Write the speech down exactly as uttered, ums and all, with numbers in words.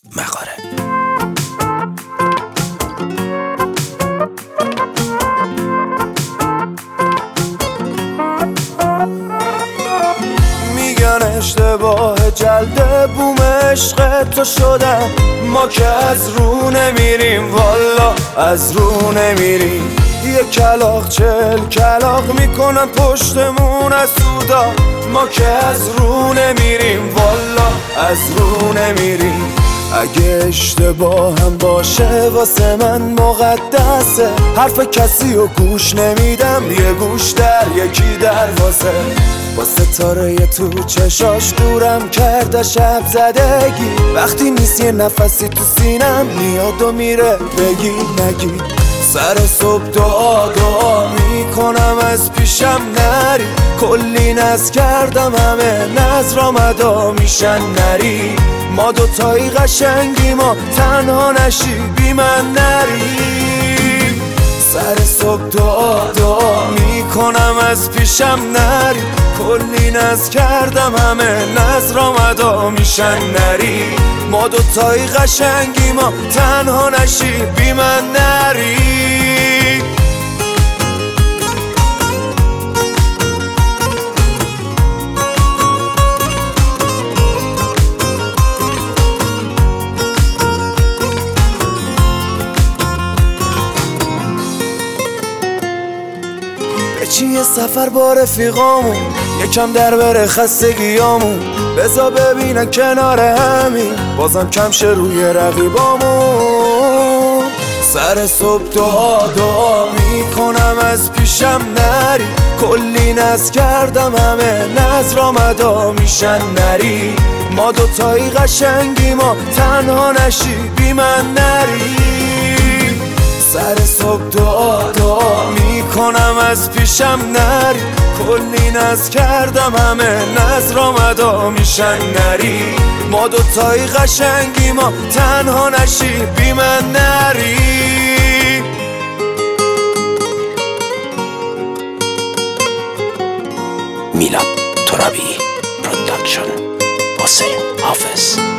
مغاره. میگن اشتباه جلده بوم عشق تو شدم، ما که از رو نمیریم والا از رو نمیریم. یه کلاغ چل کلاغ میکنن پشتمون از سودا، ما که از رو نمیریم والا از رو نمیریم. اگه اشتباه هم باشه واسه من مقدسه، حرف کسی رو گوش نمیدم، یه گوش در یکی دروازه. با ستاره تو چشاش دورم کرده شب زدگی، وقتی نیست یه نفسی تو سینم میاد و میره بگی نگی. سر صبح دعا دعا میکنم از پیشم نری، کلی نز کردم همه نظر مدا میشن نری. ما دوتایی قشنگی ما تنها نشی بی من نری. سر صبح دعا دعا میکنم از پیشم نری، کلی نز کردم همه نظر مدا میشن نری. ما دوتایی قشنگی ما تنها نشی بی من نری. چی یه سفر با رفیقامون، یکم در بره خستگیامون، بزا ببینن کنار همین بازم کم شه روی رقیبامون. سر صبح دعا دعا میکنم از پیشم نری، کلی نز کردم همه نظر مدا میشن نری. ما دوتایی قشنگی ما تنها نشی بی من نری. سر صبح دعا دعا میکنم از پیشم نری، کلی نز کردم همه نظر مدا میشن نری. ما دوتایی قشنگی ما تنها نشی بی من نری. میلاد ترابی پروداکشن، حسین حافظ.